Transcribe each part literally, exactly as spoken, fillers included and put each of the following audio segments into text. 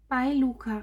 Bei Luca.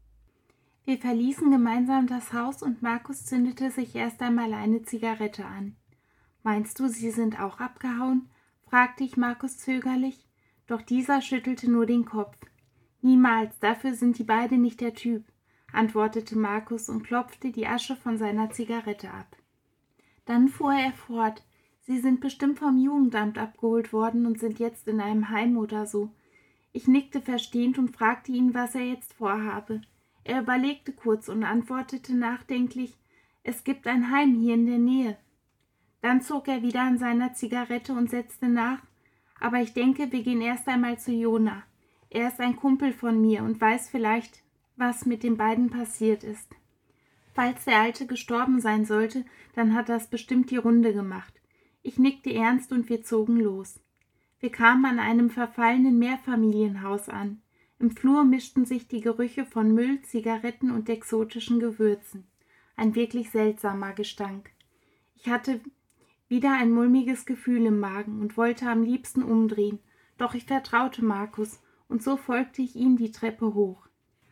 Wir verließen gemeinsam das Haus und Markus zündete sich erst einmal eine Zigarette an. »Meinst du, sie sind auch abgehauen?« fragte ich Markus zögerlich, doch dieser schüttelte nur den Kopf. »Niemals, dafür sind die beiden nicht der Typ«, antwortete Markus und klopfte die Asche von seiner Zigarette ab. Dann fuhr er fort, »Sie sind bestimmt vom Jugendamt abgeholt worden und sind jetzt in einem Heim oder so.« Ich nickte verstehend und fragte ihn, was er jetzt vorhabe. Er überlegte kurz und antwortete nachdenklich, »Es gibt ein Heim hier in der Nähe.« Dann zog er wieder an seiner Zigarette und setzte nach, »Aber ich denke, wir gehen erst einmal zu Jona. Er ist ein Kumpel von mir und weiß vielleicht, was mit den beiden passiert ist. Falls der Alte gestorben sein sollte, dann hat das bestimmt die Runde gemacht.« Ich nickte ernst und wir zogen los. Wir kamen an einem verfallenen Mehrfamilienhaus an. Im Flur mischten sich die Gerüche von Müll, Zigaretten und exotischen Gewürzen. Ein wirklich seltsamer Gestank. Ich hatte wieder ein mulmiges Gefühl im Magen und wollte am liebsten umdrehen, doch ich vertraute Markus, und so folgte ich ihm die Treppe hoch.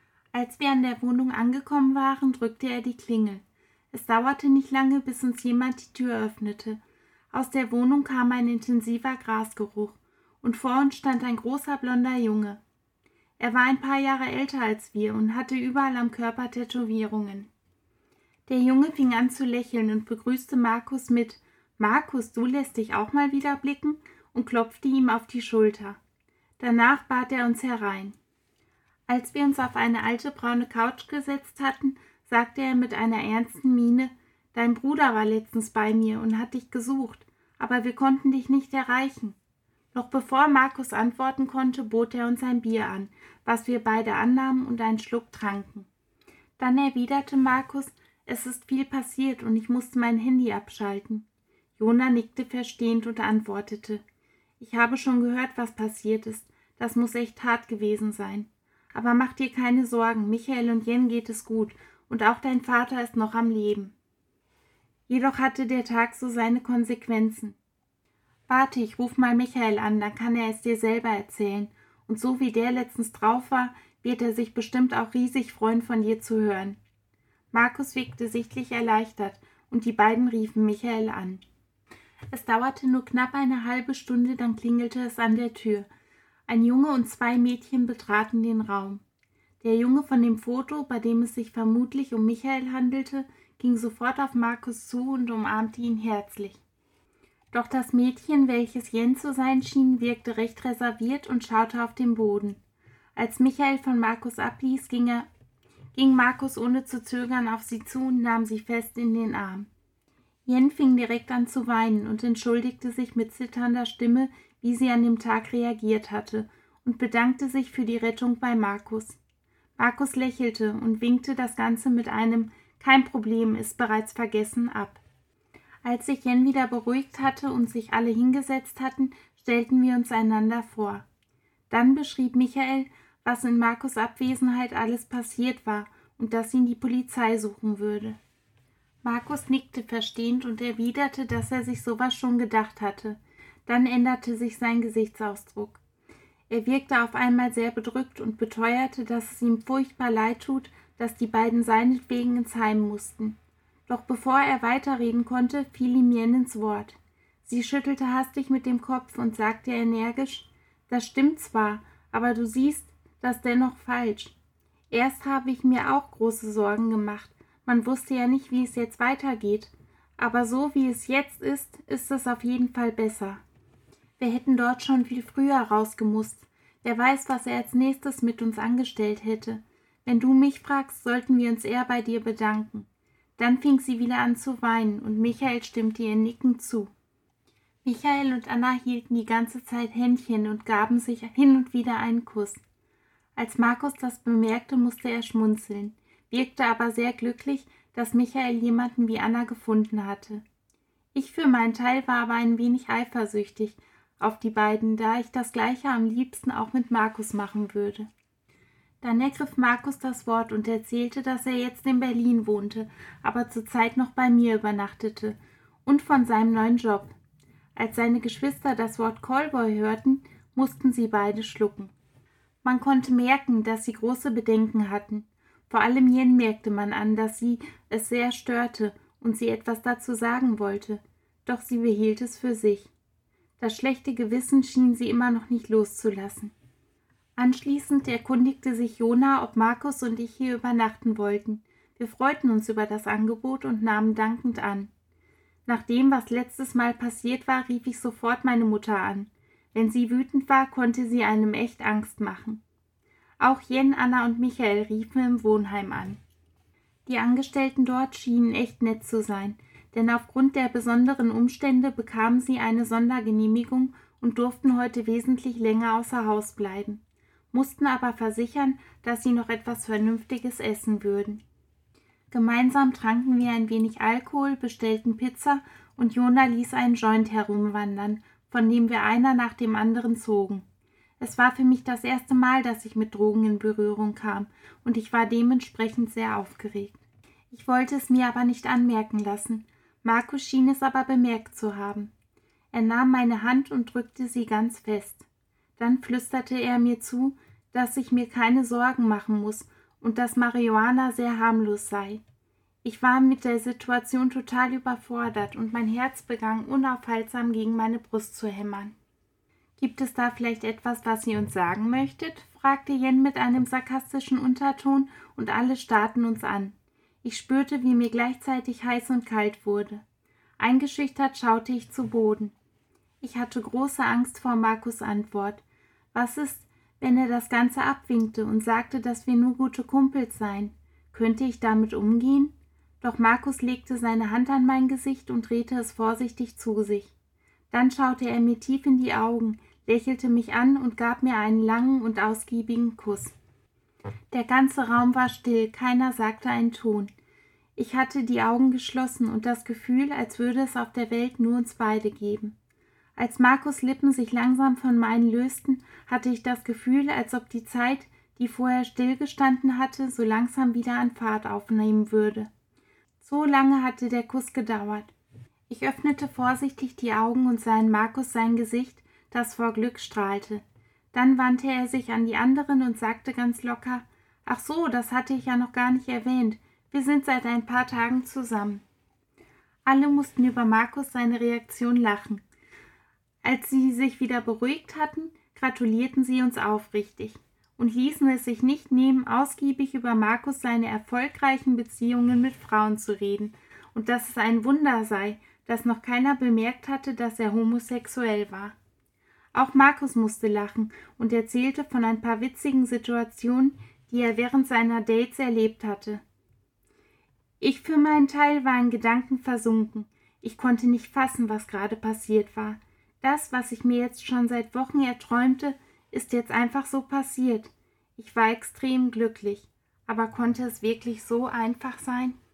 Als wir an der Wohnung angekommen waren, drückte er die Klingel. Es dauerte nicht lange, bis uns jemand die Tür öffnete. Aus der Wohnung kam ein intensiver Grasgeruch, und vor uns stand ein großer blonder Junge. Er war ein paar Jahre älter als wir und hatte überall am Körper Tätowierungen. Der Junge fing an zu lächeln und begrüßte Markus mit »Markus, du lässt dich auch mal wieder blicken« und klopfte ihm auf die Schulter. Danach bat er uns herein. Als wir uns auf eine alte braune Couch gesetzt hatten, sagte er mit einer ernsten Miene, »Dein Bruder war letztens bei mir und hat dich gesucht, aber wir konnten dich nicht erreichen.« Noch bevor Markus antworten konnte, bot er uns ein Bier an, was wir beide annahmen und einen Schluck tranken. Dann erwiderte Markus, »Es ist viel passiert und ich musste mein Handy abschalten.« Jona nickte verstehend und antwortete, »Ich habe schon gehört, was passiert ist. Das muss echt hart gewesen sein. Aber mach dir keine Sorgen, Michael und Jen geht es gut und auch dein Vater ist noch am Leben.« Jedoch hatte der Tag so seine Konsequenzen. »Warte, ich ruf mal Michael an, dann kann er es dir selber erzählen. Und so wie der letztens drauf war, wird er sich bestimmt auch riesig freuen, von dir zu hören.« Markus wirkte sichtlich erleichtert und die beiden riefen Michael an. Es dauerte nur knapp eine halbe Stunde, dann klingelte es an der Tür. Ein Junge und zwei Mädchen betraten den Raum. Der Junge von dem Foto, bei dem es sich vermutlich um Michael handelte, ging sofort auf Markus zu und umarmte ihn herzlich. Doch das Mädchen, welches Jen zu sein schien, wirkte recht reserviert und schaute auf den Boden. Als Michael von Markus abließ, ging, er, ging Markus ohne zu zögern auf sie zu und nahm sie fest in den Arm. Jen fing direkt an zu weinen und entschuldigte sich mit zitternder Stimme, wie sie an dem Tag reagiert hatte, und bedankte sich für die Rettung bei Markus. Markus lächelte und winkte das Ganze mit einem »Kein Problem, ist bereits vergessen« ab. Als sich Jen wieder beruhigt hatte und sich alle hingesetzt hatten, stellten wir uns einander vor. Dann beschrieb Michael, was in Markus' Abwesenheit alles passiert war und dass ihn die Polizei suchen würde. Markus nickte verstehend und erwiderte, dass er sich sowas schon gedacht hatte. Dann änderte sich sein Gesichtsausdruck. Er wirkte auf einmal sehr bedrückt und beteuerte, dass es ihm furchtbar leid tut, dass die beiden seinetwegen ins Heim mussten. Doch bevor er weiterreden konnte, fiel ihm Jen ins Wort. Sie schüttelte hastig mit dem Kopf und sagte energisch, »Das stimmt zwar, aber du siehst das dennoch falsch. Erst habe ich mir auch große Sorgen gemacht. Man wusste ja nicht, wie es jetzt weitergeht. Aber so wie es jetzt ist, ist es auf jeden Fall besser. Wir hätten dort schon viel früher rausgemusst. Wer weiß, was er als nächstes mit uns angestellt hätte. Wenn du mich fragst, sollten wir uns eher bei dir bedanken.« Dann fing sie wieder an zu weinen und Michael stimmte ihr nickend zu. Michael und Anna hielten die ganze Zeit Händchen und gaben sich hin und wieder einen Kuss. Als Markus das bemerkte, musste er schmunzeln, wirkte aber sehr glücklich, dass Michael jemanden wie Anna gefunden hatte. Ich für meinen Teil war aber ein wenig eifersüchtig auf die beiden, da ich das Gleiche am liebsten auch mit Markus machen würde. Dann ergriff Markus das Wort und erzählte, dass er jetzt in Berlin wohnte, aber zurzeit noch bei mir übernachtete und von seinem neuen Job. Als seine Geschwister das Wort Callboy hörten, mussten sie beide schlucken. Man konnte merken, dass sie große Bedenken hatten. Vor allem Jen merkte man an, dass sie es sehr störte und sie etwas dazu sagen wollte, doch sie behielt es für sich. Das schlechte Gewissen schien sie immer noch nicht loszulassen. Anschließend erkundigte sich Jona, ob Markus und ich hier übernachten wollten. Wir freuten uns über das Angebot und nahmen dankend an. Nach dem, was letztes Mal passiert war, rief ich sofort meine Mutter an. Wenn sie wütend war, konnte sie einem echt Angst machen. Auch Jen, Anna und Michael riefen im Wohnheim an. Die Angestellten dort schienen echt nett zu sein, denn aufgrund der besonderen Umstände bekamen sie eine Sondergenehmigung und durften heute wesentlich länger außer Haus bleiben, mussten aber versichern, dass sie noch etwas Vernünftiges essen würden. Gemeinsam tranken wir ein wenig Alkohol, bestellten Pizza und Jona ließ einen Joint herumwandern, von dem wir einer nach dem anderen zogen. Es war für mich das erste Mal, dass ich mit Drogen in Berührung kam, und ich war dementsprechend sehr aufgeregt. Ich wollte es mir aber nicht anmerken lassen. Markus schien es aber bemerkt zu haben. Er nahm meine Hand und drückte sie ganz fest. Dann flüsterte er mir zu, dass ich mir keine Sorgen machen muss und dass Marihuana sehr harmlos sei. Ich war mit der Situation total überfordert und mein Herz begann unaufhaltsam gegen meine Brust zu hämmern. »Gibt es da vielleicht etwas, was ihr uns sagen möchtet?« fragte Jen mit einem sarkastischen Unterton, und alle starrten uns an. Ich spürte, wie mir gleichzeitig heiß und kalt wurde. Eingeschüchtert schaute ich zu Boden. Ich hatte große Angst vor Markus' Antwort. Was ist, wenn er das Ganze abwinkte und sagte, dass wir nur gute Kumpels seien? Könnte ich damit umgehen? Doch Markus legte seine Hand an mein Gesicht und drehte es vorsichtig zu sich. Dann schaute er mir tief in die Augen, lächelte mich an und gab mir einen langen und ausgiebigen Kuss. Der ganze Raum war still, keiner sagte einen Ton. Ich hatte die Augen geschlossen und das Gefühl, als würde es auf der Welt nur uns beide geben. Als Markus' Lippen sich langsam von meinen lösten, hatte ich das Gefühl, als ob die Zeit, die vorher stillgestanden hatte, so langsam wieder an Fahrt aufnehmen würde. So lange hatte der Kuss gedauert. Ich öffnete vorsichtig die Augen und sah in Markus sein Gesicht, das vor Glück strahlte. Dann wandte er sich an die anderen und sagte ganz locker: »Ach so, das hatte ich ja noch gar nicht erwähnt. Wir sind seit ein paar Tagen zusammen.« Alle mussten über Markus seine Reaktion lachen. Als sie sich wieder beruhigt hatten, gratulierten sie uns aufrichtig und ließen es sich nicht nehmen, ausgiebig über Markus seine erfolgreichen Beziehungen mit Frauen zu reden und dass es ein Wunder sei, dass noch keiner bemerkt hatte, dass er homosexuell war. Auch Markus musste lachen und erzählte von ein paar witzigen Situationen, die er während seiner Dates erlebt hatte. Ich für meinen Teil war in Gedanken versunken. Ich konnte nicht fassen, was gerade passiert war. Das, was ich mir jetzt schon seit Wochen erträumte, ist jetzt einfach so passiert. Ich war extrem glücklich. Aber konnte es wirklich so einfach sein?